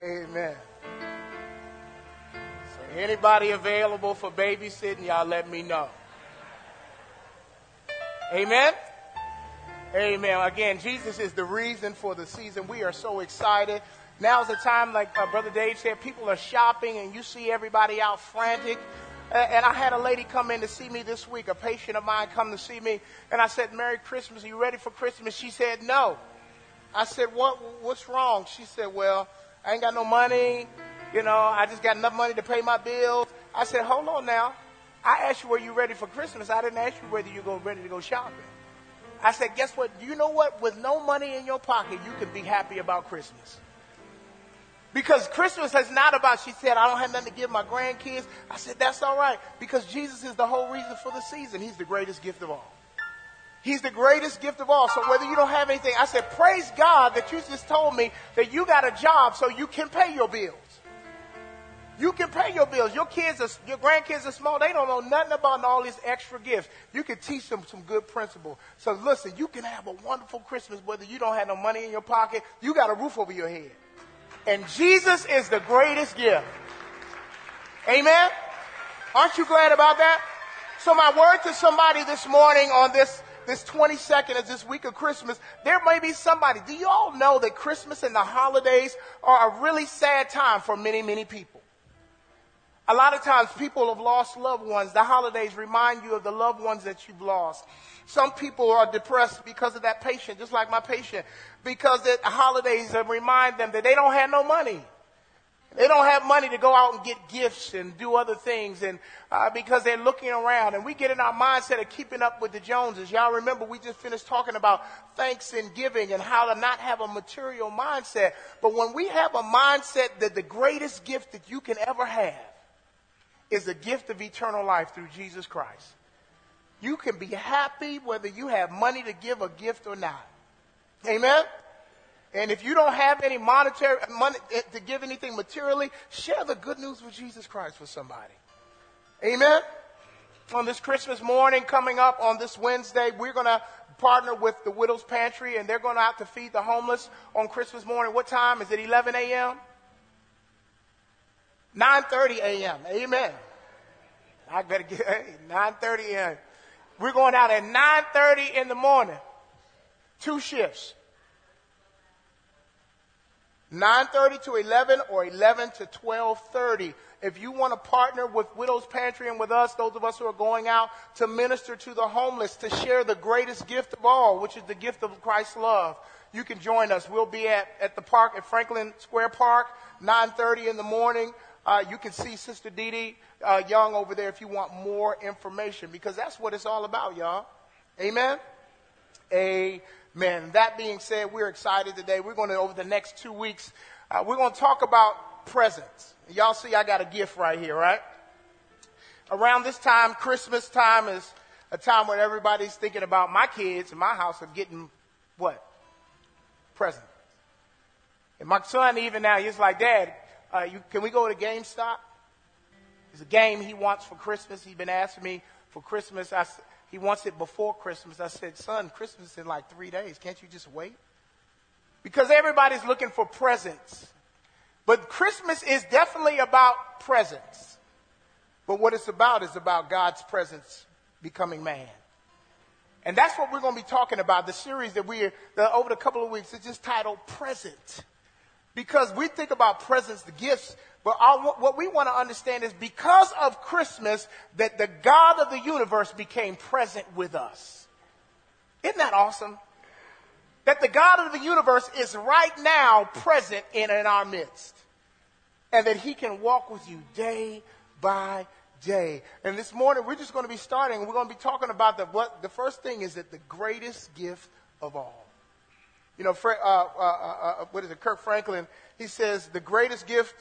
Amen. So anybody available for babysitting, y'all let me know. Amen. Amen. Again, Jesus is the reason for the season. We are so excited. Now's the time, like Brother Dave said, people are shopping and you see everybody out frantic. And I had a lady come in to see me this week, a patient of mine come to see me. And I said, Merry Christmas. Are you ready for Christmas? She said, no. I said, what's wrong? She said, well, I ain't got no money. I just got enough money to pay my bills. I said, hold on now. I asked you, were you ready for Christmas? I didn't ask you whether you're ready to go shopping. I said, guess what? Do you know what? With no money in your pocket, you can be happy about Christmas. Because Christmas is not about, she said, I don't have nothing to give my grandkids. I said, that's all right. Because Jesus is the whole reason for the season. He's the greatest gift of all. He's the greatest gift of all. So whether you don't have anything, I said, praise God that you just told me that you got a job so you can pay your bills. You can pay your bills. Your grandkids are small. They don't know nothing about all these extra gifts. You can teach them some good principles. So listen, you can have a wonderful Christmas whether you don't have no money in your pocket. You got a roof over your head. And Jesus is the greatest gift. Amen? Aren't you glad about that? So my word to somebody this morning on this 22nd of this week of Christmas, there may be somebody. Do you all know that Christmas and the holidays are a really sad time for many, many people? A lot of times people have lost loved ones. The holidays remind you of the loved ones that you've lost. Some people are depressed because of that patient, just like my patient, because the holidays remind them that they don't have no money. They don't have money to go out and get gifts and do other things, and because they're looking around. And we get in our mindset of keeping up with the Joneses. Y'all remember we just finished talking about thanks and giving and how to not have a material mindset. But when we have a mindset that the greatest gift that you can ever have is the gift of eternal life through Jesus Christ. You can be happy whether you have money to give a gift or not. Amen? And if you don't have any monetary money to give anything materially, share the good news with Jesus Christ with somebody. Amen? On this Christmas morning coming up on this Wednesday, we're going to partner with the Widow's Pantry, and they're going out to feed the homeless on Christmas morning. What time? Is it 11 a.m.? 9:30 a.m. Amen. I better get 9:30 a.m. We're going out at 9:30 in the morning. 2 shifts. 9:30 to 11 or 11 to 12:30. If you want to partner with Widow's Pantry and with us, those of us who are going out to minister to the homeless, to share the greatest gift of all, which is the gift of Christ's love, you can join us. We'll be at the park, at Franklin Square Park, 9:30 in the morning. You can see Sister Dee Dee Young over there if you want more information, because that's what it's all about, y'all. Amen? Amen. That being said, we're excited today. We're going to, over the next 2 weeks, we're going to talk about presents. Y'all see I got a gift right here, right? Around this time, Christmas time is a time when everybody's thinking about my kids in my house are getting what? Presents. And my son even now, he's like, Dad, can we go to GameStop? There's a game he wants for Christmas. He's been asking me for Christmas. He wants it before Christmas. I said, son, Christmas is in like 3 days. Can't you just wait? Because everybody's looking for presents. But Christmas is definitely about presents. But what it's about is about God's presence becoming man. And that's what we're going to be talking about. The series that over the couple of weeks, it's just titled Present. Because we think about presents, the gifts, but what we want to understand is because of Christmas that the God of the universe became present with us. Isn't that awesome? That the God of the universe is right now present in our midst. And that he can walk with you day by day. And this morning we're just going to be starting, and we're going to be talking about the first thing is that the greatest gift of all. You know, Kirk Franklin, he says the greatest gift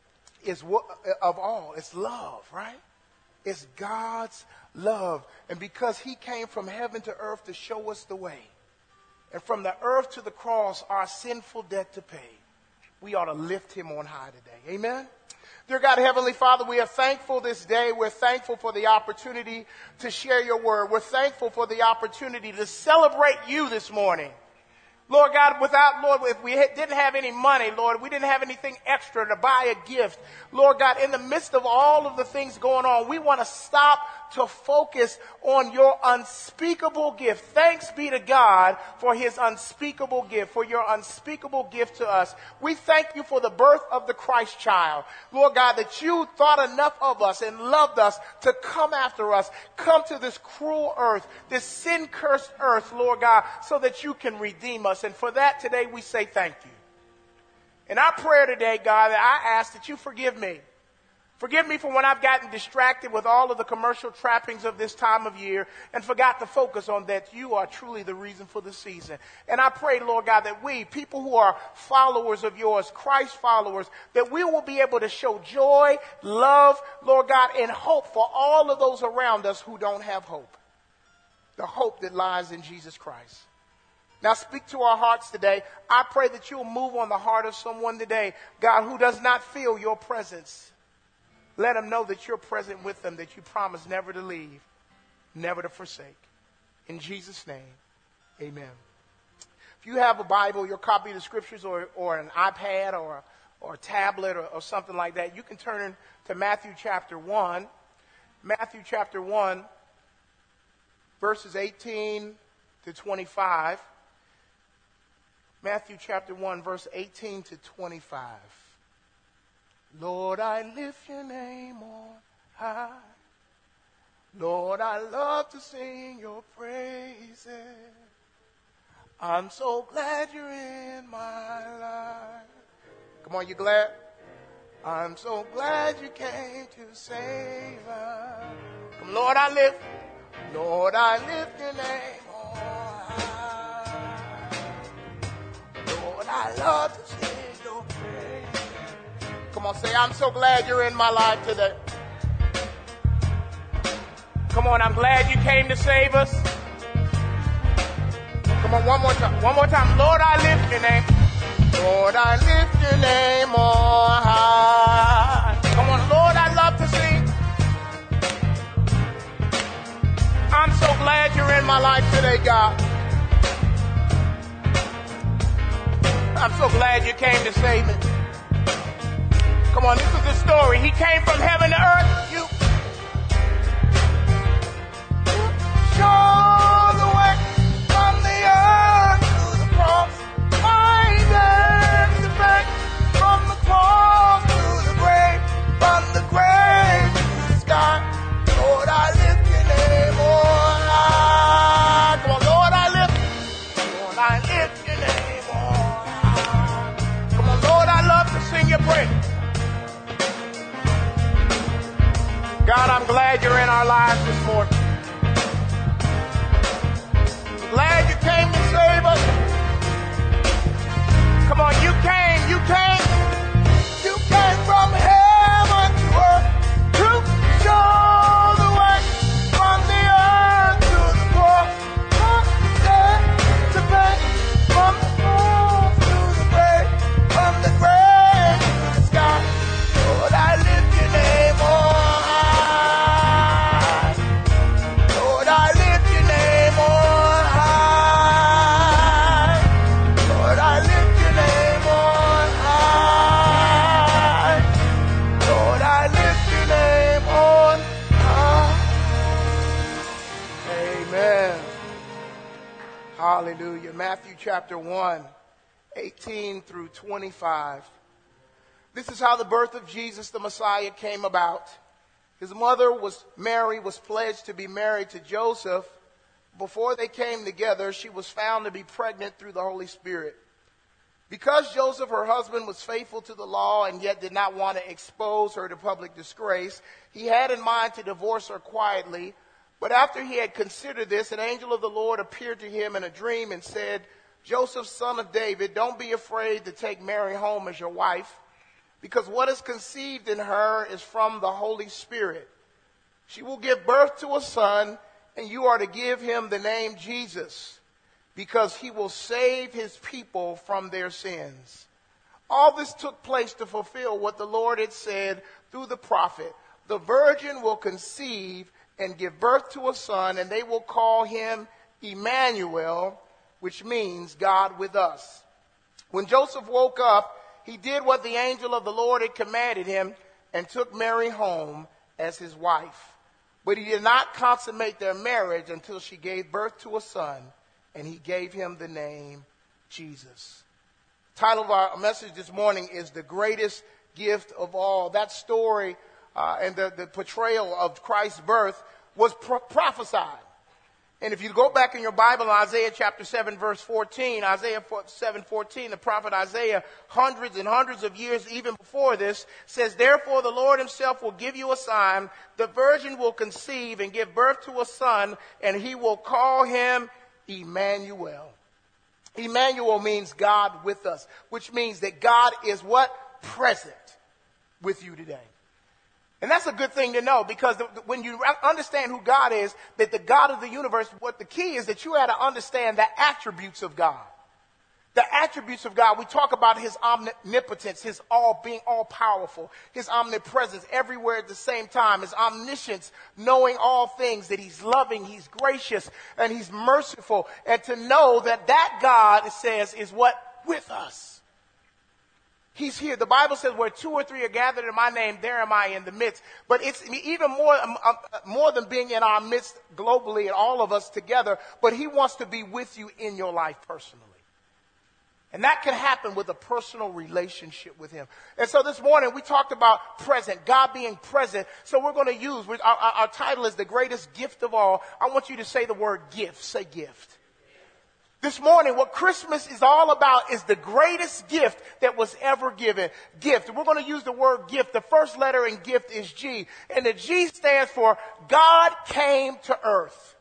of all is love, right? It's God's love. And because he came from heaven to earth to show us the way, and from the earth to the cross, our sinful debt to pay, we ought to lift him on high today. Amen? Dear God, Heavenly Father, we are thankful this day. We're thankful for the opportunity to share your word. We're thankful for the opportunity to celebrate you this morning. Lord God, if we didn't have any money, Lord, we didn't have anything extra to buy a gift. Lord God, in the midst of all of the things going on, we want to stop to focus on your unspeakable gift. Thanks be to God for his unspeakable gift, for your unspeakable gift to us. We thank you for the birth of the Christ child. Lord God, that you thought enough of us and loved us to come after us, come to this cruel earth, this sin-cursed earth, Lord God, so that you can redeem us. And for that today we say thank you. In our prayer today, God, I ask that you forgive me. Forgive me for when I've gotten distracted with all of the commercial trappings of this time of year and forgot to focus on that you are truly the reason for the season. And I pray, Lord God, that we, people who are followers of yours, Christ followers, that we will be able to show joy, love, Lord God, and hope for all of those around us who don't have hope. The hope that lies in Jesus Christ. Now speak to our hearts today. I pray that you'll move on the heart of someone today, God, who does not feel your presence. Let them know that you're present with them, that you promise never to leave, never to forsake. In Jesus' name, amen. If you have a Bible, your copy of the scriptures, or an iPad or a tablet or something like that, you can turn to Matthew chapter 1. Matthew chapter 1, verses 18 to 25. Matthew chapter 1, verse 18 to 25. Lord, I lift your name on high. Lord, I love to sing your praises. I'm so glad you're in my life. Come on, you glad? I'm so glad you came to save us. Come, Lord, I lift your name on high. Lord, I love to sing your praises. Come on, say, I'm so glad you're in my life today. Come on, I'm glad you came to save us. Come on, one more time. One more time. Lord, I lift your name. Lord, I lift your name on high. Come on, Lord, I love to sing. I'm so glad you're in my life today, God. I'm so glad you came to save me. Come on, this is the story. He came from heaven to earth. You show the way from the earth to the cross. My death to back from the cross to the grave, from the grave to the sky. Lord, I lift your name on high. Come on, Lord, I lift your name on high. Come on, Lord, I love to sing your praise. God, I'm glad you're in our lives this morning. Glad you came to save us. Come on, you came from heaven to earth to show the way from the earth to the cross. From death to pay, from the cross to the grave, from the grave to the sky. Lord, I lift your name on. Hallelujah. Matthew chapter 1, 18 through 25. This is how the birth of Jesus the Messiah came about. His mother Mary was pledged to be married to Joseph. Before they came together, she was found to be pregnant through the Holy Spirit. Because Joseph, her husband, was faithful to the law and yet did not want to expose her to public disgrace, he had in mind to divorce her quietly. But after he had considered this, an angel of the Lord appeared to him in a dream and said, Joseph, son of David, don't be afraid to take Mary home as your wife, because what is conceived in her is from the Holy Spirit. She will give birth to a son, and you are to give him the name Jesus, because he will save his people from their sins. All this took place to fulfill what the Lord had said through the prophet. The virgin will conceive and give birth to a son, and they will call him Emmanuel. which means God with us. When Joseph woke up, he did what the angel of the Lord had commanded him and took Mary home as his wife. But he did not consummate their marriage until she gave birth to a son, and he gave him the name Jesus. The title of our message this morning is The Greatest Gift of All. That story and the portrayal of Christ's birth was prophesied. And if you go back in your Bible, in Isaiah chapter 7, verse 14, Isaiah 7:14, the prophet Isaiah, hundreds and hundreds of years even before this, says, "Therefore the Lord himself will give you a sign. The virgin will conceive and give birth to a son, and he will call him Emmanuel." Emmanuel means God with us, which means that God is what? Present with you today. And that's a good thing to know, because when you understand who God is, that the God of the universe, what the key is that you had to understand the attributes of God. The attributes of God, we talk about his omnipotence, his being all powerful, his omnipresence everywhere at the same time, his omniscience, knowing all things, that he's loving, he's gracious, and he's merciful. And to know that that God, it says, is what? With us. He's here. The Bible says where 2 or 3 are gathered in my name, there am I in the midst. But it's even more than being in our midst globally and all of us together, but he wants to be with you in your life personally. And that can happen with a personal relationship with him. And so this morning we talked about present, God being present. So we're going to use, our title is The Greatest Gift of All. I want you to say the word gift. Say gift. This morning, what Christmas is all about is the greatest gift that was ever given. Gift. We're going to use the word gift. The first letter in gift is G. And the G stands for God came to earth.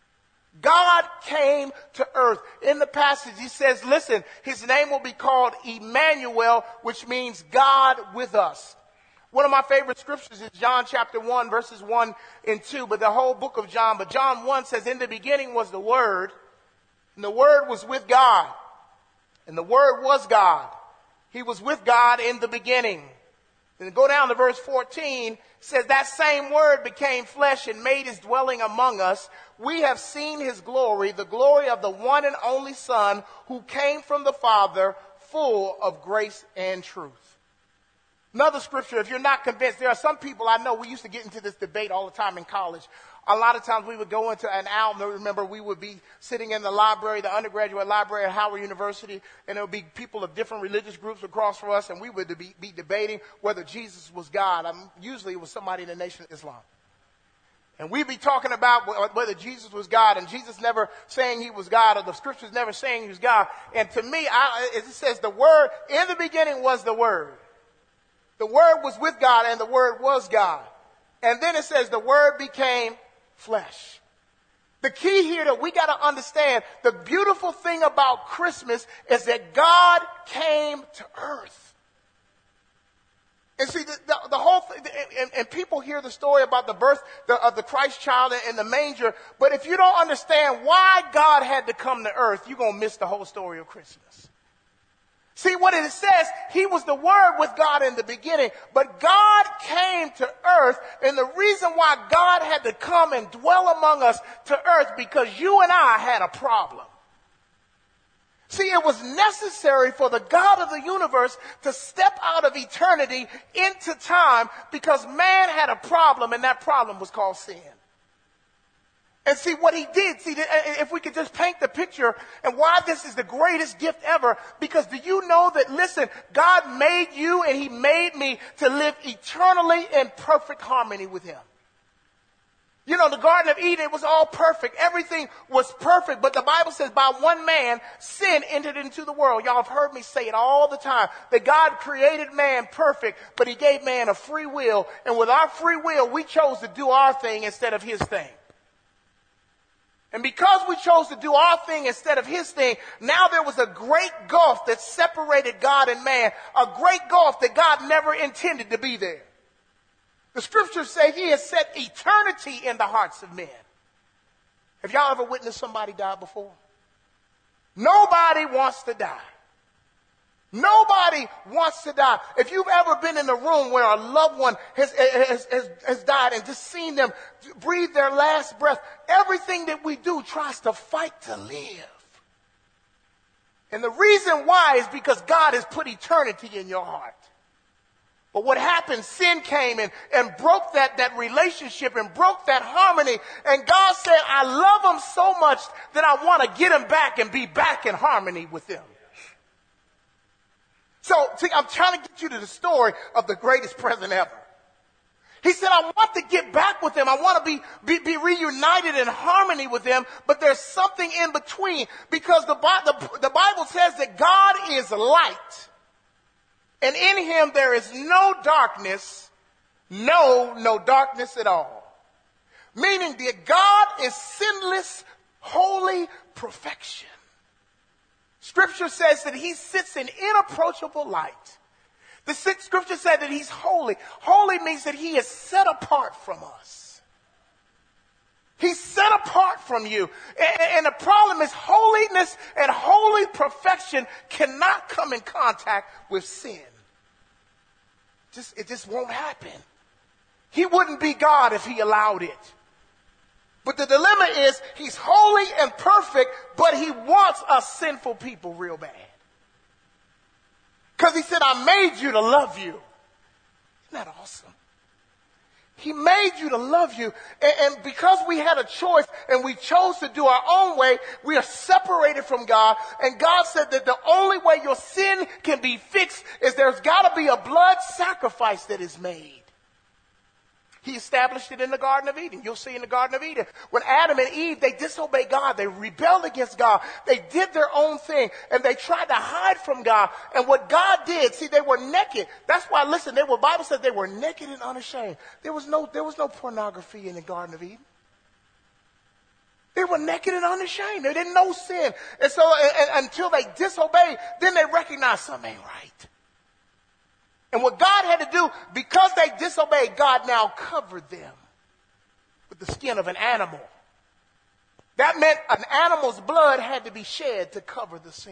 God came to earth. In the passage, he says, listen, his name will be called Emmanuel, which means God with us. One of my favorite scriptures is John chapter 1, verses 1 and 2, but the whole book of John. But John 1 says, in the beginning was the Word, and the Word was with God, and the Word was God. He was with God in the beginning. And go down to verse 14, says that same Word became flesh and made his dwelling among us. We have seen his glory, the glory of the one and only Son who came from the Father, full of grace and truth. Another scripture, if you're not convinced, there are some people I know, we used to get into this debate all the time in college. A lot of times we would go into an hour, remember we would be sitting in the library, the undergraduate library at Howard University, and there would be people of different religious groups across from us, and we would be debating whether Jesus was God. Usually it was somebody in the Nation of Islam. And we'd be talking about whether Jesus was God, and Jesus never saying he was God, or the scriptures never saying he was God. And to me, it says the Word, in the beginning was the Word. The Word was with God, and the Word was God. And then it says the Word became flesh. The key here that we got to understand, the beautiful thing about Christmas is that God came to earth. And see, the whole thing, and people hear the story about the birth of the Christ child in the manger, but if you don't understand why God had to come to earth, you're going to miss the whole story of Christmas. See what it says, he was the Word with God in the beginning, but God came to earth, and the reason why God had to come and dwell among us to earth, because you and I had a problem. See, it was necessary for the God of the universe to step out of eternity into time, because man had a problem, and that problem was called sin. And see what he did, if we could just paint the picture and why this is the greatest gift ever, because do you know that, listen, God made you and he made me to live eternally in perfect harmony with him. You know, the Garden of Eden, it was all perfect. Everything was perfect, but the Bible says by one man, sin entered into the world. Y'all have heard me say it all the time, that God created man perfect, but he gave man a free will, and with our free will, we chose to do our thing instead of his thing. And because we chose to do our thing instead of his thing, now there was a great gulf that separated God and man, a great gulf that God never intended to be there. The scriptures say he has set eternity in the hearts of men. Have y'all ever witnessed somebody die before? Nobody wants to die. Nobody wants to die. If you've ever been in a room where a loved one has died and just seen them breathe their last breath, everything that we do tries to fight to live. And the reason why is because God has put eternity in your heart. But what happened, sin came and broke that relationship and broke that harmony. And God said, I love them so much that I want to get them back and be back in harmony with them. So see, I'm trying to get you to the story of the greatest president ever. He said, I want to get back with them. I want to be reunited in harmony with them. But there's something in between, because the Bible says that God is light. And in him there is no darkness, no darkness at all. Meaning that God is sinless, holy perfection. Scripture says that he sits in inapproachable light. The scripture said that he's holy. Holy means that he is set apart from us. He's set apart from you. And the problem is holiness and holy perfection cannot come in contact with sin. It just won't happen. He wouldn't be God if he allowed it. But the dilemma is he's holy and perfect, but he wants us sinful people real bad. Because he said, I made you to love you. Isn't that awesome? He made you to love you. And because we had a choice and we chose to do our own way, we are separated from God. And God said that the only way your sin can be fixed is there's got to be a blood sacrifice that is made. He established it in the Garden of Eden. You'll see in the Garden of Eden. When Adam and Eve, they disobeyed God. They rebelled against God. They did their own thing. And they tried to hide from God. And what God did, see, they were naked. That's why, listen, the Bible says they were naked and unashamed. There was no pornography in the Garden of Eden. They were naked and unashamed. They didn't know sin. And so until they disobeyed, then they recognized something ain't right. And what God had to do, because they disobeyed, God now covered them with the skin of an animal. That meant an animal's blood had to be shed to cover the sin.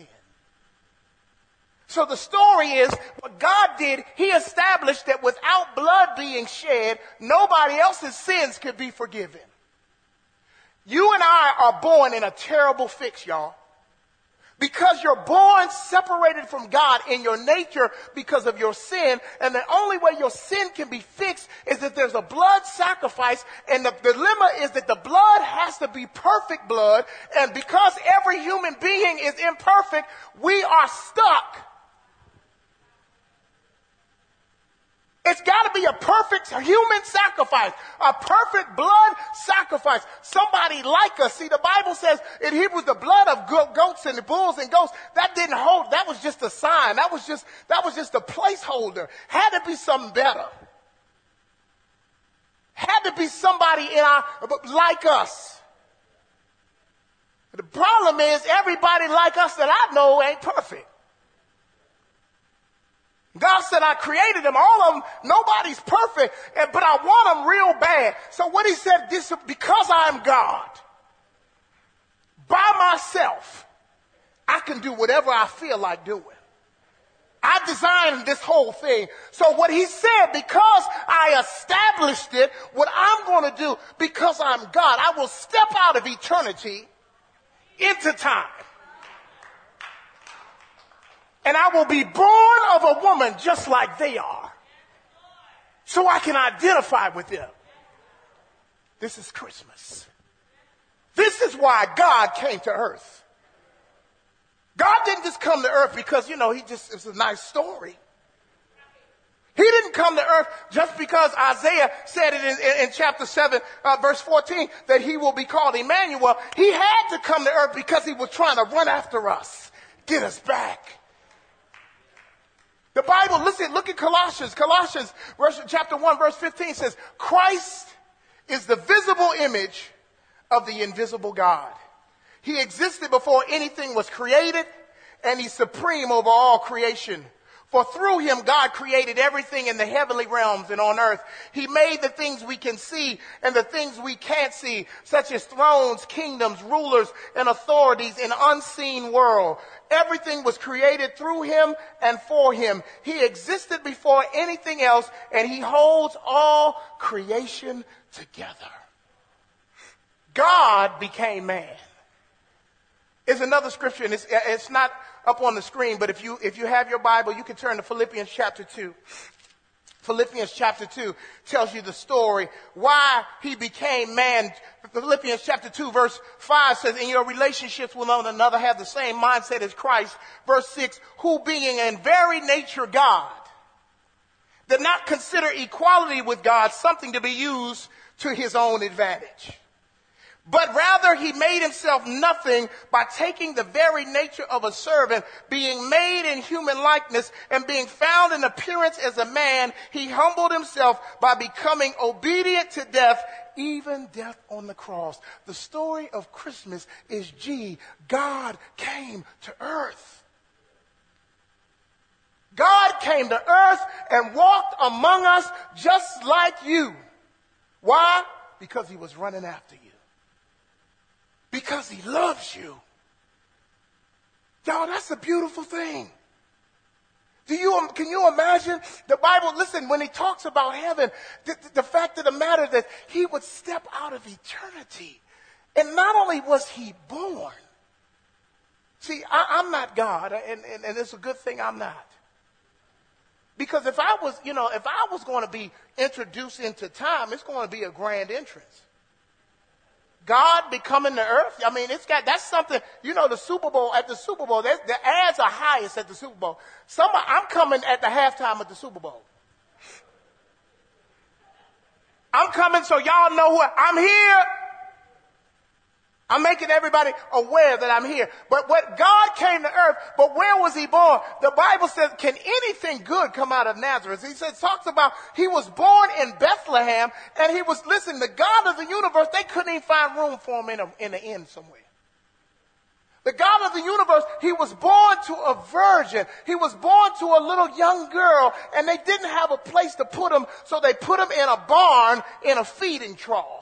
So the story is, what God did, he established that without blood being shed, nobody else's sins could be forgiven. You and I are born in a terrible fix, y'all. Because you're born separated from God in your nature because of your sin. And the only way your sin can be fixed is that there's a blood sacrifice. And the dilemma is that the blood has to be perfect blood. And because every human being is imperfect, we are stuck. It's got to be a perfect human sacrifice, a perfect blood sacrifice. Somebody like us. See, the Bible says in Hebrews, the blood of goats and bulls and goats, that didn't hold. That was just a sign. That was just a placeholder. Had to be something better. Had to be somebody like us. The problem is everybody like us that I know ain't perfect. God said, I created them, all of them. Nobody's perfect, but I want them real bad. So what he said, this, because I'm God, by myself, I can do whatever I feel like doing. I designed this whole thing. So what he said, because I established it, what I'm going to do, because I'm God, I will step out of eternity into time. And I will be born of a woman just like they are. So I can identify with them. This is Christmas. This is why God came to earth. God didn't just come to earth because, it's a nice story. He didn't come to earth just because Isaiah said it in chapter 7, verse 14, that he will be called Emmanuel. He had to come to earth because he was trying to run after us, get us back. The Bible, listen, look at Colossians. Colossians chapter 1, verse 15 says, Christ is the visible image of the invisible God. He existed before anything was created, and he's supreme over all creation. For through him, God created everything in the heavenly realms and on earth. He made the things we can see and the things we can't see, such as thrones, kingdoms, rulers, and authorities in unseen world. Everything was created through him and for him. He existed before anything else, and he holds all creation together. God became man. Is another scripture, and it's not up on the screen, but if you have your Bible, you can turn to Philippians chapter 2. Philippians chapter 2 tells you the story, why he became man. Philippians chapter 2 verse 5 says, in your relationships with one another have the same mindset as Christ. Verse 6, who being in very nature God, did not consider equality with God something to be used to his own advantage. But rather he made himself nothing by taking the very nature of a servant, being made in human likeness, and being found in appearance as a man, he humbled himself by becoming obedient to death, even death on the cross. The story of Christmas is God came to earth. God came to earth and walked among us just like you. Why? Because he was running after you. Because he loves you. Y'all, that's a beautiful thing. Can you imagine the Bible? Listen, when he talks about heaven, the fact of the matter that he would step out of eternity. And not only was he born. See, I'm not God, and it's a good thing I'm not. Because if I was going to be introduced into time, it's going to be a grand entrance. God becoming the earth. I mean, that's something, the Super Bowl, at the Super Bowl, the ads are highest at the Super Bowl. I'm coming at the halftime of the Super Bowl. I'm coming so y'all know I'm here. I'm making everybody aware that I'm here. But what God came to earth, but where was he born? The Bible says, can anything good come out of Nazareth? He talks about he was born in Bethlehem, and the God of the universe, they couldn't even find room for him in the inn somewhere. The God of the universe, he was born to a virgin. He was born to a little young girl, and they didn't have a place to put him, so they put him in a barn in a feeding trough.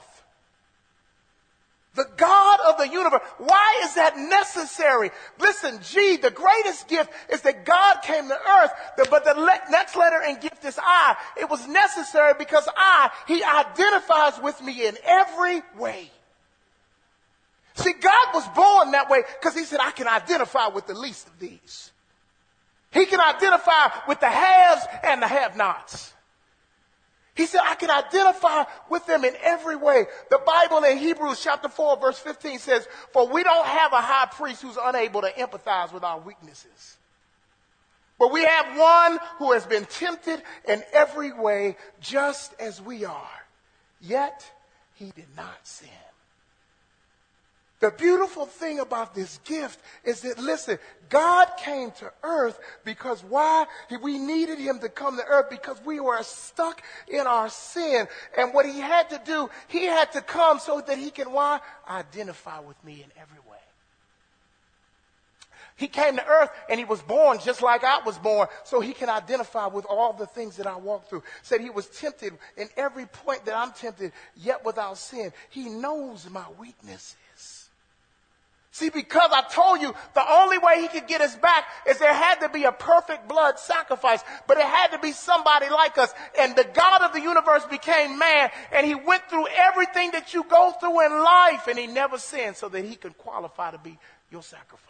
The God of the universe. Why is that necessary? Listen, the greatest gift is that God came to earth, but the next letter in gift is I. It was necessary because he identifies with me in every way. See, God was born that way because he said, I can identify with the least of these. He can identify with the haves and the have-nots. He said, I can identify with them in every way. The Bible in Hebrews chapter 4 verse 15 says, for we don't have a high priest who's unable to empathize with our weaknesses. But we have one who has been tempted in every way just as we are. Yet he did not sin. The beautiful thing about this gift is that, listen, God came to earth because why? We needed him to come to earth because we were stuck in our sin. And what he had to do, he had to come so that he can, why? Identify with me in every way. He came to earth and he was born just like I was born so he can identify with all the things that I walked through. Said he was tempted in every point that I'm tempted, yet without sin. He knows my weaknesses. See, because I told you the only way he could get us back is there had to be a perfect blood sacrifice, but it had to be somebody like us. And the God of the universe became man, and he went through everything that you go through in life, and he never sinned so that he could qualify to be your sacrifice.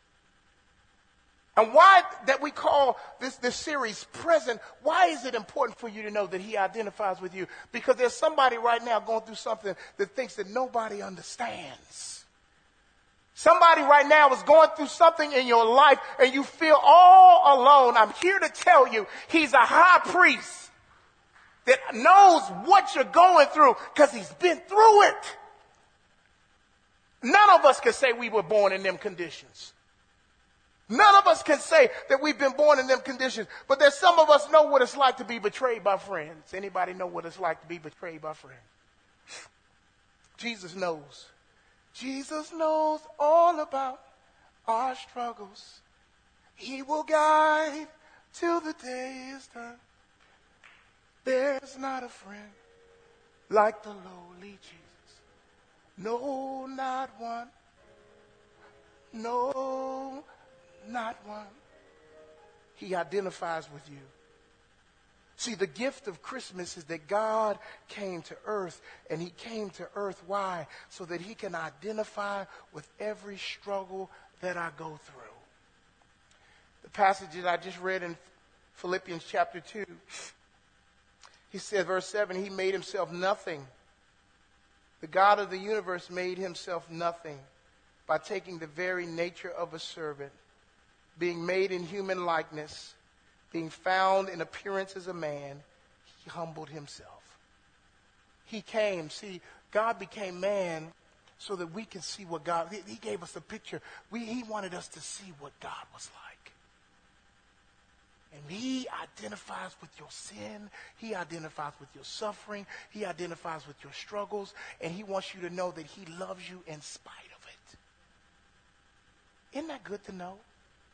And why that we call this series Present, why is it important for you to know that he identifies with you? Because there's somebody right now going through something that thinks that nobody understands. Somebody right now is going through something in your life and you feel all alone. I'm here to tell you, he's a high priest that knows what you're going through because he's been through it. None of us can say we were born in them conditions. None of us can say that we've been born in them conditions. But there's some of us know what it's like to be betrayed by friends. Anybody know what it's like to be betrayed by friends? Jesus knows. Jesus knows all about our struggles. He will guide till the day is done. There's not a friend like the lowly Jesus. No, not one. No, not one. He identifies with you. See, the gift of Christmas is that God came to earth, and he came to earth, why? So that he can identify with every struggle that I go through. passage that I just read in Philippians chapter 2. He said, verse 7, he made himself nothing. The God of the universe made himself nothing by taking the very nature of a servant, being made in human likeness, being found in appearance as a man, he humbled himself. He came. See, God became man so that we can see what God, he gave us a picture. He wanted us to see what God was like. And he identifies with your sin. He identifies with your suffering. He identifies with your struggles. And he wants you to know that he loves you in spite of it. Isn't that good to know?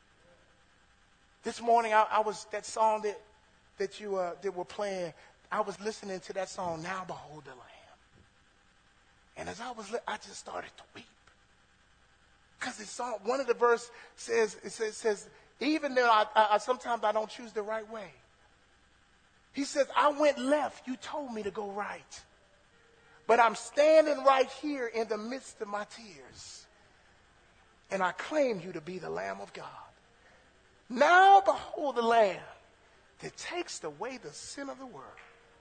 This morning, I was, that song that were playing, I was listening to that song, Now Behold the Lamb. And as I just started to weep. Because the song, one of the verse says, even though I sometimes I don't choose the right way. He says, I went left, you told me to go right. But I'm standing right here in the midst of my tears. And I claim you to be the Lamb of God. Now behold the Lamb that takes away the sin of the world.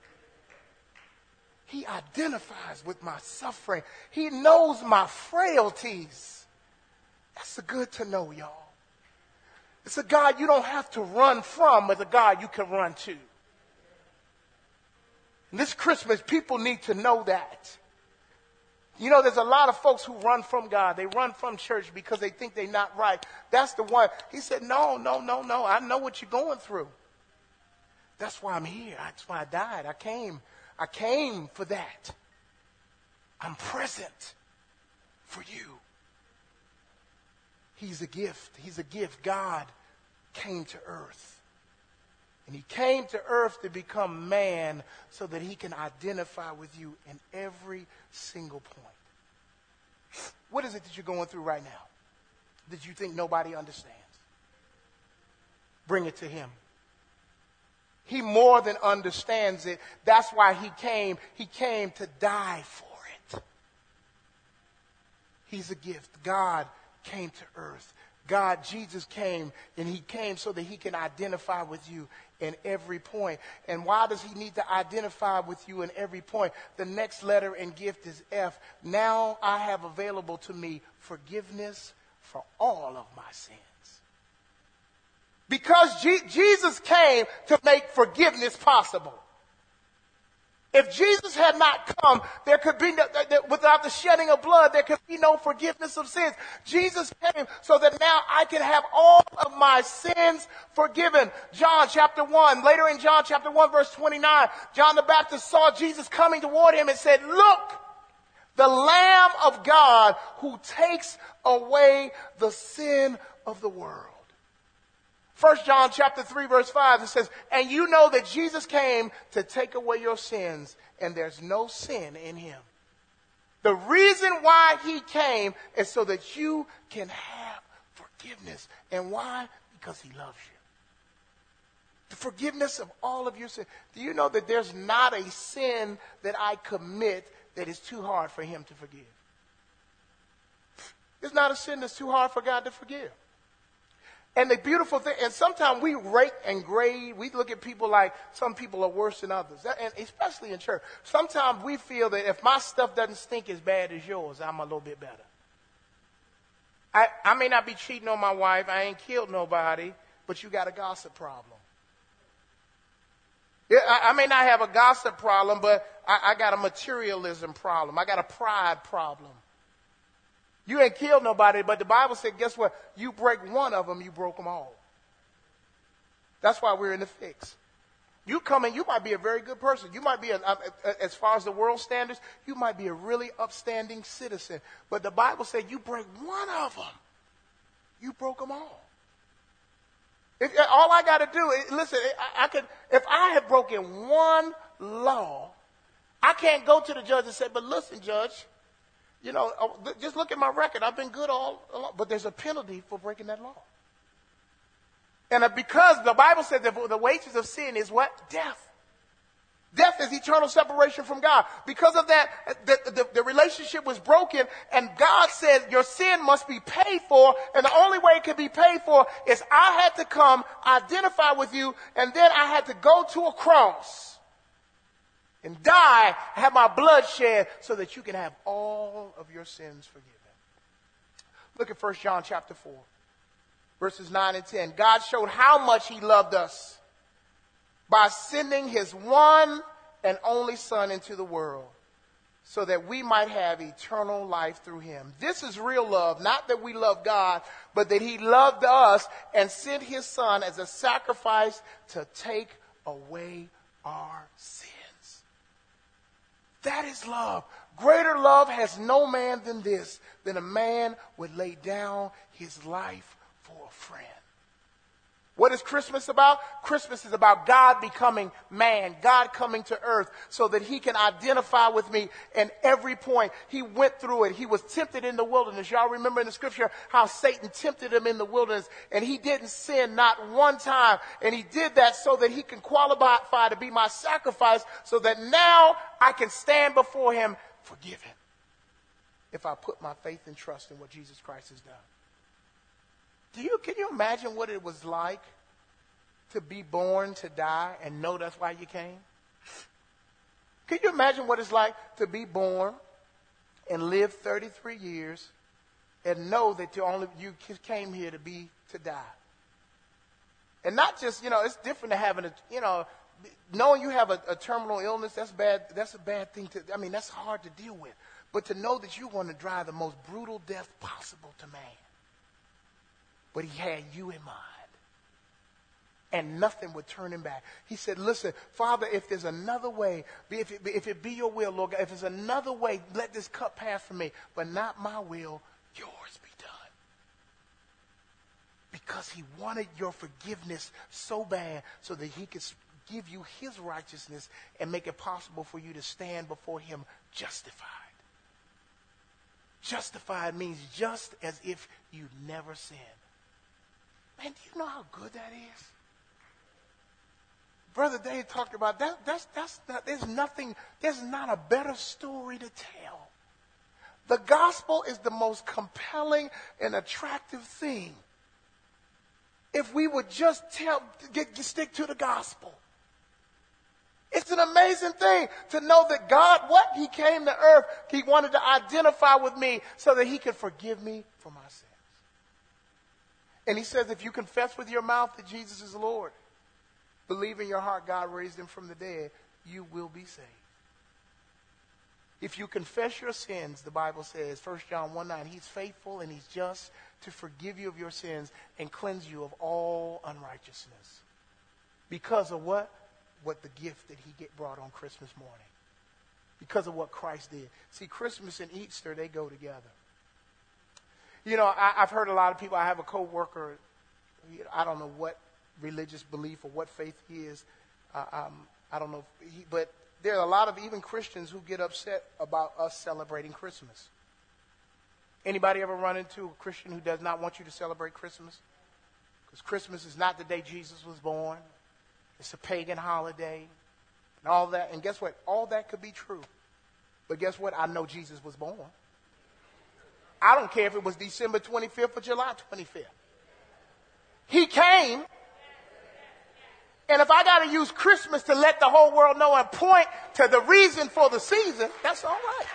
He identifies with my suffering. He knows my frailties. That's good to know, y'all. It's a God you don't have to run from, but a God you can run to. And this Christmas, people need to know that. You know, there's a lot of folks who run from God. They run from church because they think they're not right. That's the one. He said, no. I know what you're going through. That's why I'm here. That's why I died. I came for that. I'm present for you. He's a gift. He's a gift. God came to earth. And he came to earth to become man so that he can identify with you in every single point. What is it that you're going through right now that you think nobody understands? Bring it to him. He more than understands it. That's why he came. He came to die for it. He's a gift. God came to earth. God, Jesus came, and he came so that he can identify with you in every point. And why does he need to identify with you in every point? The next letter in gift is F. Now I have available to me forgiveness for all of my sins. Because Jesus came to make forgiveness possible. If Jesus had not come, there could be without the shedding of blood, there could be no forgiveness of sins. Jesus came so that now I can have all of my sins forgiven. John chapter 1, later in John chapter 1, verse 29, John the Baptist saw Jesus coming toward him and said, look, the Lamb of God who takes away the sin of the world. 1 John chapter 3 verse 5, it says, and you know that Jesus came to take away your sins, and there's no sin in him. The reason why he came is so that you can have forgiveness. And why? Because he loves you. The forgiveness of all of your sins. Do you know that there's not a sin that I commit that is too hard for him to forgive? There's not a sin that's too hard for God to forgive. And the beautiful thing, and sometimes we rate and grade, we look at people like some people are worse than others, and especially in church. Sometimes we feel that if my stuff doesn't stink as bad as yours, I'm a little bit better. I may not be cheating on my wife, I ain't killed nobody, but you got a gossip problem. Yeah, I may not have a gossip problem, but I got a materialism problem. I got a pride problem. You ain't killed nobody, but the Bible said, guess what? You break one of them, you broke them all. That's why we're in the fix. You come in, you might be a very good person. You might be, as far as the world standards, you might be a really upstanding citizen. But the Bible said you break one of them, you broke them all. All I got to do is, listen, if I have broken one law, I can't go to the judge and say, but listen, judge, you know, just look at my record. I've been good all along. But there's a penalty for breaking that law. And because the Bible said that the wages of sin is what? Death. Death death is eternal separation from God. Because of that, the relationship was broken, and God said your sin must be paid for, and the only way it can be paid for is I had to come, identify with you, and then I had to go to a cross and die, have my blood shed so that you can have all of your sins forgiven. Look at 1 John chapter 4, verses 9 and 10. God showed how much he loved us by sending his one and only Son into the world so that we might have eternal life through him. This is real love, not that we love God, but that he loved us and sent his Son as a sacrifice to take away our sins. That is love. Greater love has no man than this, than a man would lay down his life for a friend. What is Christmas about? Christmas is about God becoming man, God coming to earth so that he can identify with me in every point. He went through it. He was tempted in the wilderness. Y'all remember in the scripture how Satan tempted him in the wilderness, and he didn't sin not one time. And he did that so that he can qualify to be my sacrifice so that now I can stand before him forgiven if I put my faith and trust in what Jesus Christ has done. Can you imagine what it was like to be born, to die, and know that's why you came? Can you imagine what it's like to be born and live 33 years and know that you came here to die? And not just, it's different to having knowing you have a terminal illness, that's bad. That's a bad thing that's hard to deal with. But to know that you're going to die the most brutal death possible to man. But he had you in mind. And nothing would turn him back. He said, listen, Father, if there's another way, if it be your will, Lord God, if there's another way, let this cup pass from me. But not my will, yours be done. Because he wanted your forgiveness so bad so that he could give you his righteousness and make it possible for you to stand before him justified. Justified means just as if you never sinned. Man, do you know how good that is? Brother Dave talked about that. There's not a better story to tell. The gospel is the most compelling and attractive thing. If we would just stick to the gospel. It's an amazing thing to know that God, he came to earth, he wanted to identify with me so that he could forgive me for my sins. And he says, if you confess with your mouth that Jesus is Lord, believe in your heart God raised him from the dead, you will be saved. If you confess your sins, the Bible says, 1 John 1:9, he's faithful and he's just to forgive you of your sins and cleanse you of all unrighteousness. Because of what? What the gift that he brought on Christmas morning. Because of what Christ did. See, Christmas and Easter, they go together. I've heard a lot of people. I have a co-worker. I don't know what religious belief or what faith he is. I don't know. But there are a lot of even Christians who get upset about us celebrating Christmas. Anybody ever run into a Christian who does not want you to celebrate Christmas? Because Christmas is not the day Jesus was born. It's a pagan holiday and all that. And guess what? All that could be true. But guess what? I know Jesus was born. I don't care if it was December 25th or July 25th. He came. And if I got to use Christmas to let the whole world know and point to the reason for the season, that's all right.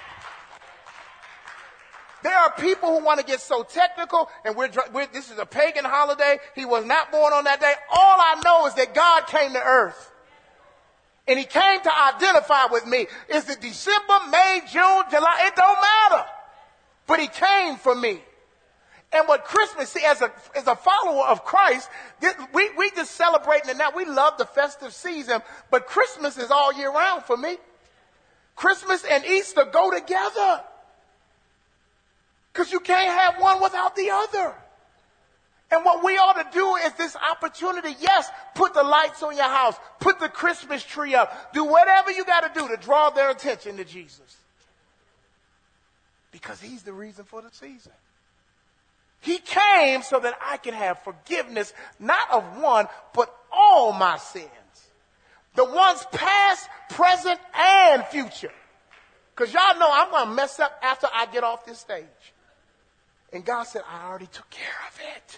There are people who want to get so technical, and this is a pagan holiday. He was not born on that day. All I know is that God came to earth. And he came to identify with me. Is it December, May, June, July? It don't matter. But he came for me. And what Christmas, see, as a follower of Christ, we just celebrating it now. We love the festive season, but Christmas is all year round for me. Christmas and Easter go together. Because you can't have one without the other. And what we ought to do is this opportunity, yes, put the lights on your house, put the Christmas tree up, do whatever you got to do to draw their attention to Jesus. Because he's the reason for the season. He came so that I can have forgiveness, not of one, but all my sins. The ones past, present and future. Because y'all know I'm going to mess up after I get off this stage. And God said, I already took care of it.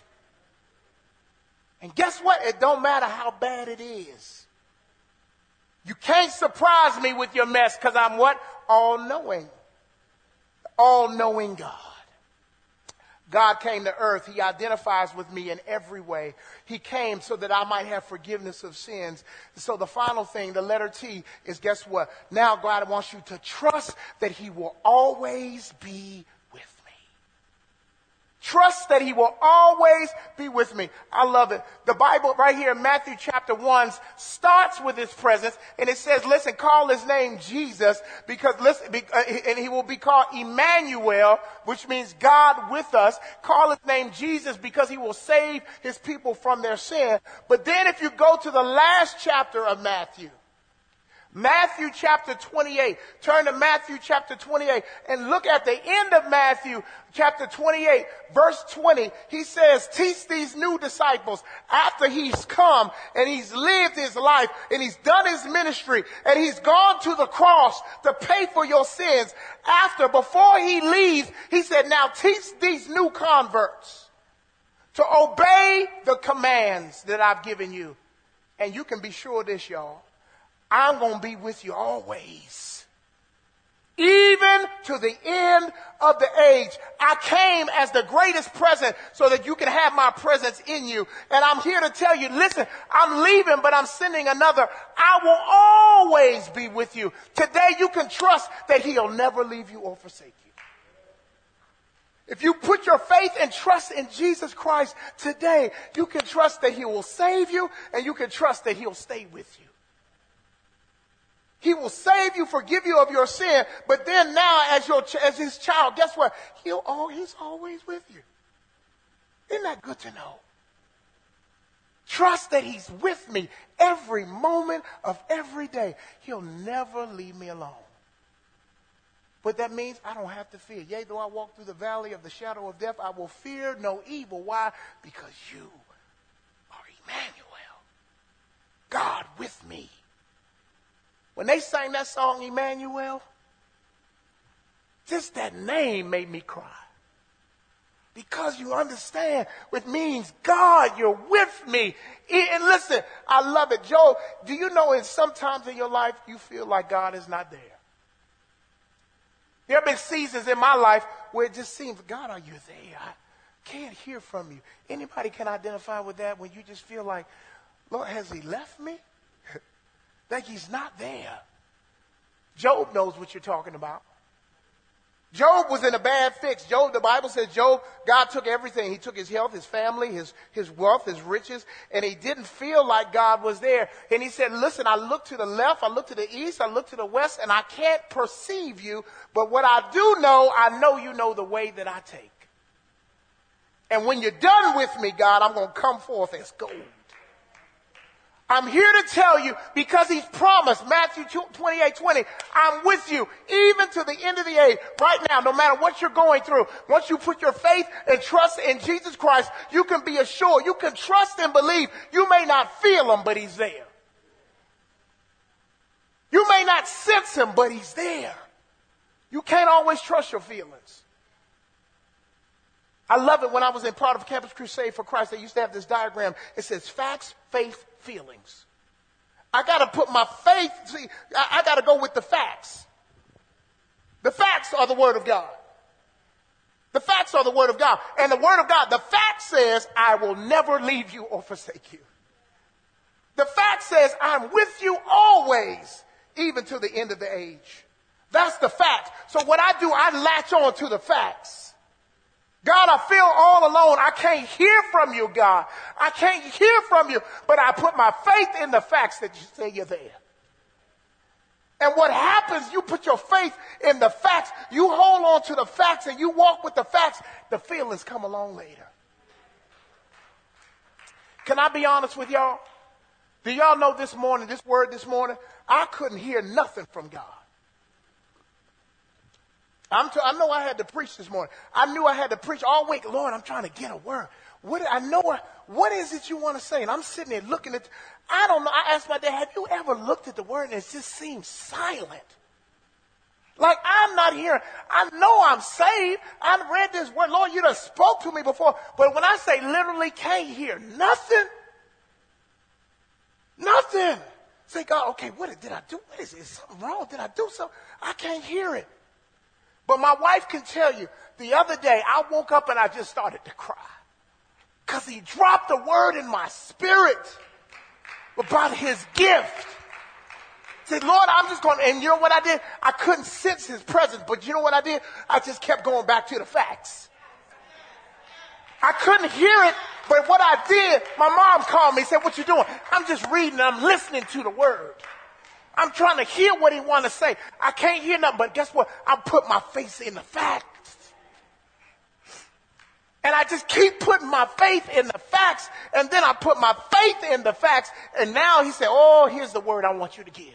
And guess what? It don't matter how bad it is. You can't surprise me with your mess because I'm what? All-knowing. All-knowing God. God came to earth. He identifies with me in every way. He came so that I might have forgiveness of sins. So the final thing, the letter T, is guess what? Now God wants you to trust that he will always be with me. Trust that he will always be with me. I love it. The Bible right here in Matthew chapter 1 starts with his presence. And it says, listen, call his name Jesus because listen, and he will be called Emmanuel, which means God with us. Call his name Jesus because he will save his people from their sin. But then if you go to the last chapter of Matthew chapter 28. Turn to Matthew chapter 28 and look at the end of Matthew chapter 28, verse 20. He says, teach these new disciples after he's come and he's lived his life and he's done his ministry and he's gone to the cross to pay for your sins. Before he leaves, he said, now teach these new converts to obey the commands that I've given you. And you can be sure of this, y'all. I'm going to be with you always. Even to the end of the age. I came as the greatest present so that you can have my presence in you. And I'm here to tell you, listen, I'm leaving, but I'm sending another. I will always be with you. Today you can trust that he'll never leave you or forsake you. If you put your faith and trust in Jesus Christ today, you can trust that he will save you and you can trust that he'll stay with you. He will save you, forgive you of your sin, but then now as his child, guess what? He's always with you. Isn't that good to know? Trust that he's with me every moment of every day. He'll never leave me alone. But that means I don't have to fear. Yea, though I walk through the valley of the shadow of death, I will fear no evil. Why? Because you are Emmanuel. God with me. When they sang that song, Emmanuel, just that name made me cry. Because you understand, it means, God, you're with me. And listen, I love it. Joe, do you know sometimes in your life you feel like God is not there? There have been seasons in my life where it just seems, God, are you there? I can't hear from you. Anybody can identify with that when you just feel like, Lord, has he left me? Like he's not there. Job knows what you're talking about. Job was in a bad fix. Job, the Bible says God took everything. He took his health, his family, his wealth, his riches, and he didn't feel like God was there. And he said, listen, I look to the left, I look to the east, I look to the west, and I can't perceive you. But what I do know, I know you know the way that I take. And when you're done with me, God, I'm going to come forth as gold. I'm here to tell you, because he's promised, Matthew 28:20, I'm with you even to the end of the age. Right now, no matter what you're going through, once you put your faith and trust in Jesus Christ, you can be assured, you can trust and believe. You may not feel him, but he's there. You may not sense him, but he's there. You can't always trust your feelings. I love it. When I was in part of Campus Crusade for Christ, they used to have this diagram. It says facts, faith, feelings. I got to put my faith, I got to go with the facts. The facts are the word of God. The facts are the word of God. And the word of God, the fact says, I will never leave you or forsake you. The fact says, I'm with you always, even to the end of the age. That's the fact. So what I do, I latch on to the facts. God, I feel all alone. I can't hear from you, God. I can't hear from you, but I put my faith in the facts that you say you're there. And what happens, you put your faith in the facts, you hold on to the facts and you walk with the facts, the feelings come along later. Can I be honest with y'all? Do y'all know this morning, this word this morning, I couldn't hear nothing from God. I know I had to preach this morning. I knew I had to preach all week. Lord, I'm trying to get a word. What is it you want to say? And I'm sitting there looking at, I don't know. I asked my dad, have you ever looked at the word and it just seems silent? Like I'm not hearing. I know I'm saved. I read this word. Lord, you done spoke to me before. But when I say literally can't hear nothing, nothing. Say, God, okay, what did I do? What is it? Is something wrong? Did I do something? I can't hear it. But my wife can tell you, the other day I woke up and I just started to cry. Because he dropped a word in my spirit about his gift. Said, Lord, I'm just going to, and you know what I did? I couldn't sense his presence, but you know what I did? I just kept going back to the facts. I couldn't hear it, but what I did, my mom called me and said, what you doing? I'm just reading, I'm listening to the word. I'm trying to hear what he want to say. I can't hear nothing, but guess what? I put my face in the facts. And I just keep putting my faith in the facts, and then I put my faith in the facts, and now he said, oh, here's the word I want you to give.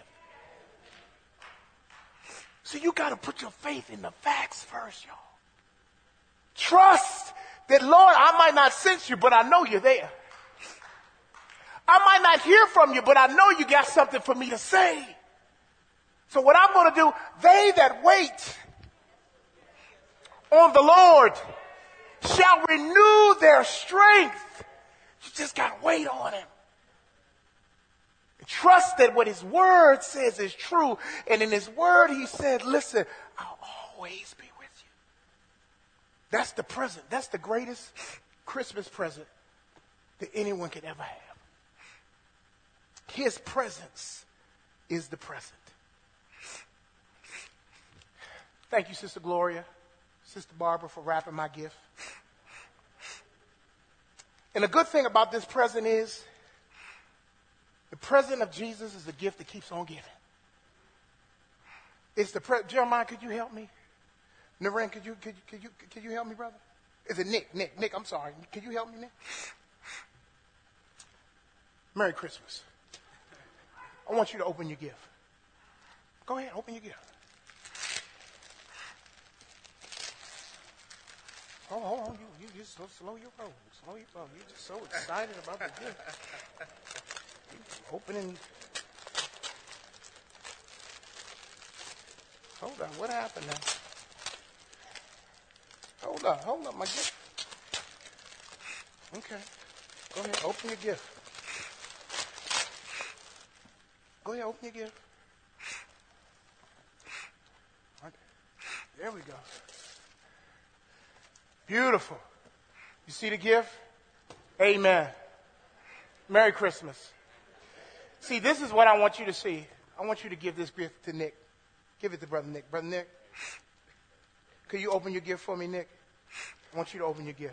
So you got to put your faith in the facts first, y'all. Trust that, Lord, I might not sense you, but I know you're there. I might not hear from you, but I know you got something for me to say. So what I'm going to do, they that wait on the Lord shall renew their strength. You just got to wait on him. Trust that what his word says is true. And in his word, he said, listen, I'll always be with you. That's the present. That's the greatest Christmas present that anyone could ever have. His presence is the present. Thank you, Sister Gloria, Sister Barbara, for wrapping my gift. And the good thing about this present is, the present of Jesus is a gift that keeps on giving. It's the Jeremiah, could you help me? Naren, could you help me, brother? Is it Nick, I'm sorry. Could you help me, Nick? Merry Christmas. I want you to open your gift. Go ahead, open your gift. Hold on. You just slow your roll. Slow your roll. You're just so excited about the gift. Opening. Hold on. What happened now? Hold on. My gift. Okay. Go ahead. Open your gift. Go ahead. Open your gift. Okay. There we go. Beautiful. You see the gift? Amen. Merry Christmas. See, this is what I want you to see. I want you to give this gift to Nick. Give it to Brother Nick. Brother Nick, could you open your gift for me, Nick? I want you to open your gift.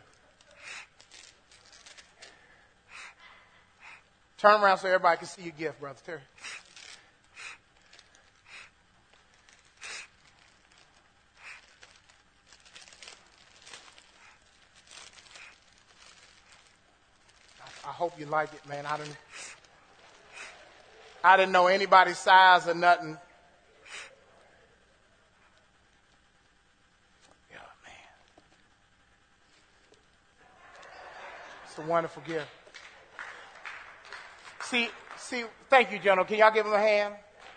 Turn around so everybody can see your gift, Brother Terry. I hope you like it, man. I didn't know anybody's size or nothing. Yeah, man. It's a wonderful gift. See, thank you, General. Can y'all give him a hand?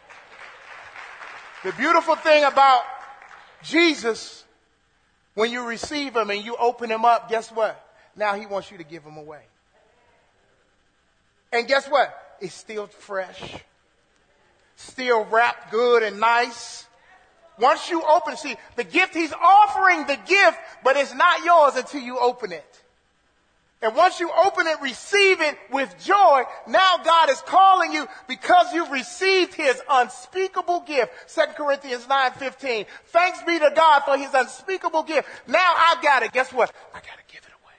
The beautiful thing about Jesus, when you receive him and you open him up, guess what? Now he wants you to give him away. And guess what? It's still fresh, still wrapped good and nice. Once you open, see, the gift, he's offering the gift, but it's not yours until you open it. And once you open it, receive it with joy, now God is calling you because you've received his unspeakable gift. 2 Corinthians 9:15. Thanks be to God for his unspeakable gift. Now I've got it. Guess what? I got to give it away.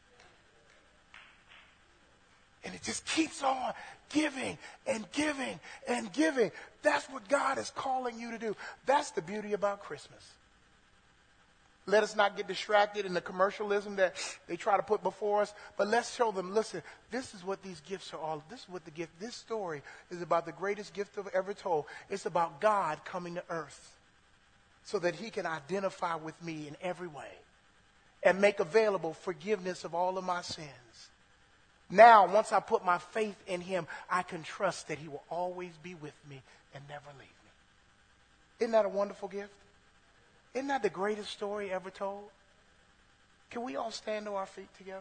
And it just keeps on giving and giving and giving. That's what God is calling you to do. That's the beauty about Christmas. Let us not get distracted in the commercialism that they try to put before us, but let's show them, listen, this is what these gifts are all. This is what this story is about, the greatest gift I've ever told. It's about God coming to earth so that he can identify with me in every way and make available forgiveness of all of my sins. Now, once I put my faith in him, I can trust that he will always be with me and never leave me. Isn't that a wonderful gift? Isn't that the greatest story ever told? Can we all stand to our feet together?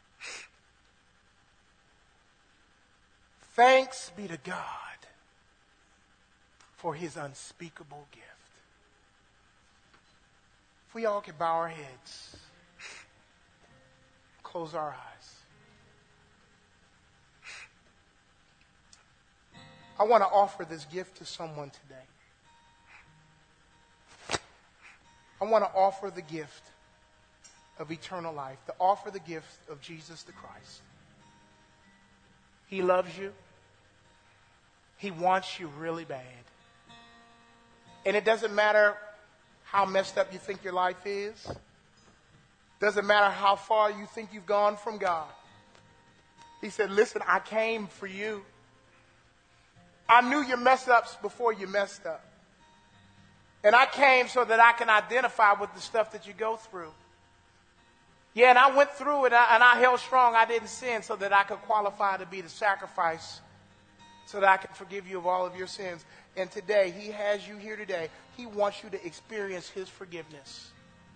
Thanks be to God for his unspeakable gift. If we all could bow our heads, close our eyes. I want to offer this gift to someone today. I want to offer the gift of eternal life, to offer the gift of Jesus the Christ. He loves you. He wants you really bad. And it doesn't matter how messed up you think your life is. Doesn't matter how far you think you've gone from God. He said, listen, I came for you. I knew your mess ups before you messed up. And I came so that I can identify with the stuff that you go through. Yeah, and I went through it and I held strong. I didn't sin so that I could qualify to be the sacrifice so that I can forgive you of all of your sins. And today, he has you here today. He wants you to experience his forgiveness.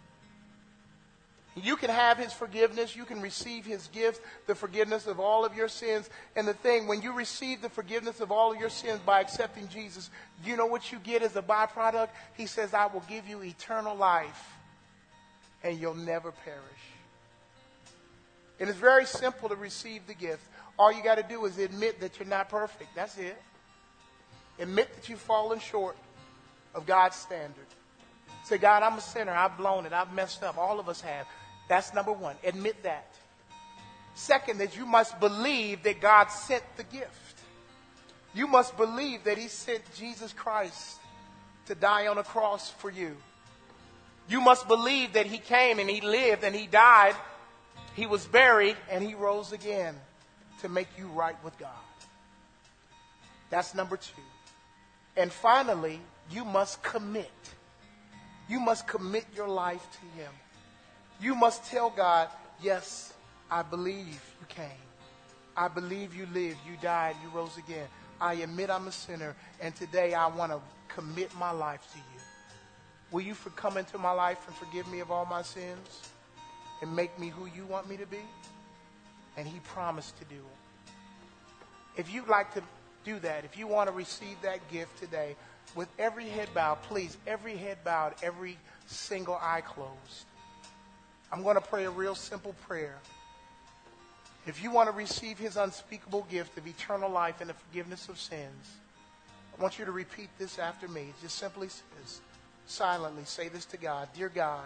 You can have his forgiveness. You can receive his gift, the forgiveness of all of your sins. And the thing, when you receive the forgiveness of all of your sins by accepting Jesus, you know what you get as a byproduct? He says, I will give you eternal life and you'll never perish. And it's very simple to receive the gift. All you got to do is admit that you're not perfect. That's it. Admit that you've fallen short of God's standard. Say, God, I'm a sinner. I've blown it. I've messed up. All of us have. That's number one. Admit that. Second, that you must believe that God sent the gift. You must believe that he sent Jesus Christ to die on a cross for you. You must believe that he came and he lived and he died. He was buried and he rose again to make you right with God. That's number two. And finally, you must commit. You must commit your life to him. You must tell God, yes, I believe you came. I believe you lived, you died, you rose again. I admit I'm a sinner, and today I want to commit my life to you. Will you come into my life and forgive me of all my sins and make me who you want me to be? And he promised to do it. If you'd like to do that, if you want to receive that gift today, with every head bowed, please, every head bowed, every single eye closed. I'm going to pray a real simple prayer. If you want to receive his unspeakable gift of eternal life and the forgiveness of sins, I want you to repeat this after me. It just simply says, silently say this to God. Dear God,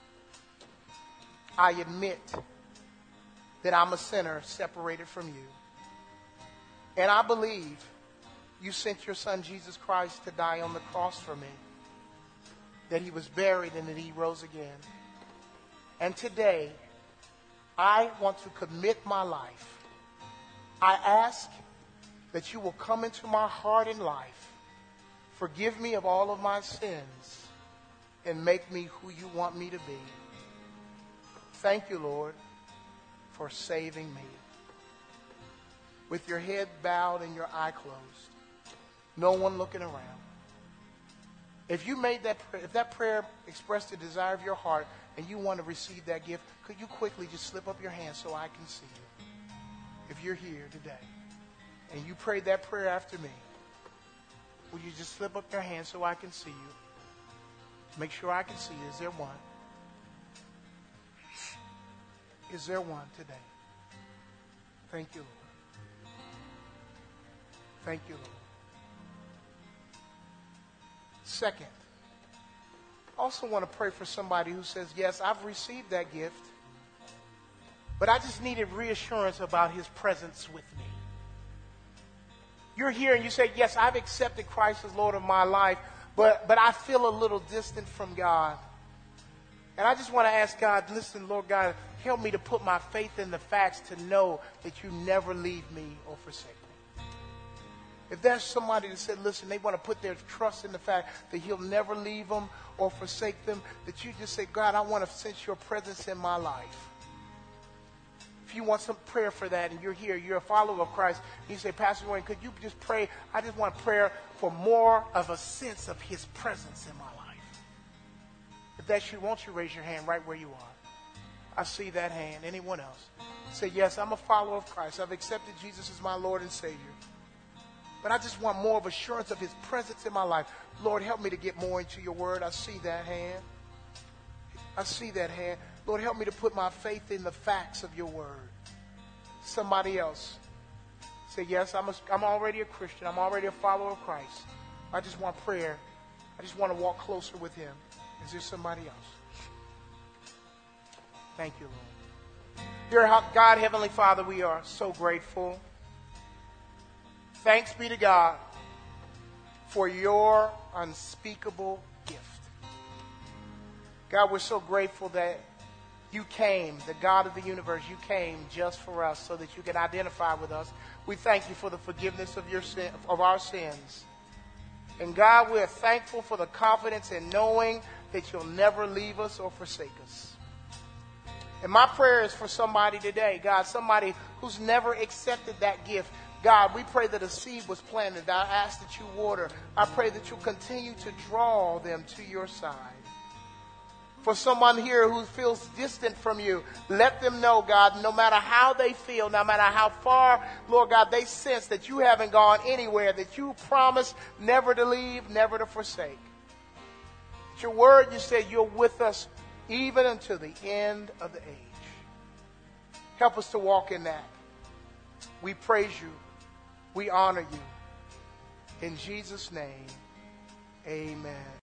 I admit that I'm a sinner separated from you. And I believe you sent your son Jesus Christ to die on the cross for me, that he was buried and that he rose again. And today, I want to commit my life. I ask that you will come into my heart and life, forgive me of all of my sins, and make me who you want me to be. Thank you, Lord, for saving me. With your head bowed and your eye closed, no one looking around. If you made that prayer, if that prayer expressed the desire of your heart and you want to receive that gift, could you quickly just slip up your hand so I can see you? If you're here today and you prayed that prayer after me, will you just slip up your hand so I can see you? Make sure I can see you. Is there one? Is there one today? Thank you, Lord. Thank you, Lord. Second, I also want to pray for somebody who says, yes, I've received that gift, but I just needed reassurance about his presence with me. You're here and you say, yes, I've accepted Christ as Lord of my life, but I feel a little distant from God. And I just want to ask God, listen, Lord God, help me to put my faith in the facts to know that you never leave me or forsake me. If there's somebody that said, listen, they want to put their trust in the fact that he'll never leave them or forsake them, that you just say, God, I want to sense your presence in my life. If you want some prayer for that and you're here, you're a follower of Christ, and you say, Pastor Wayne, could you just pray? I just want prayer for more of a sense of his presence in my life. If that's you, won't you raise your hand right where you are? I see that hand. Anyone else? Say, yes, I'm a follower of Christ. I've accepted Jesus as my Lord and Savior. But I just want more of assurance of his presence in my life. Lord, help me to get more into your word. I see that hand. I see that hand. Lord, help me to put my faith in the facts of your word. Somebody else. Say, yes, I'm already a Christian. I'm already a follower of Christ. I just want prayer. I just want to walk closer with him. Is there somebody else? Thank you, Lord. Dear God, Heavenly Father, we are so grateful. Thanks be to God for your unspeakable gift. God, we're so grateful that you came, the God of the universe, you came just for us so that you can identify with us. We thank you for the forgiveness of our sins. And God, we're thankful for the confidence in knowing that you'll never leave us or forsake us. And my prayer is for somebody today, God, somebody who's never accepted that gift. God, we pray that a seed was planted. I ask that you water. I pray that you'll continue to draw them to your side. For someone here who feels distant from you, let them know, God, no matter how they feel, no matter how far, Lord God, they sense that you haven't gone anywhere, that you promised never to leave, never to forsake. It's your word, you said you're with us even until the end of the age. Help us to walk in that. We praise you. We honor you. In Jesus' name, amen.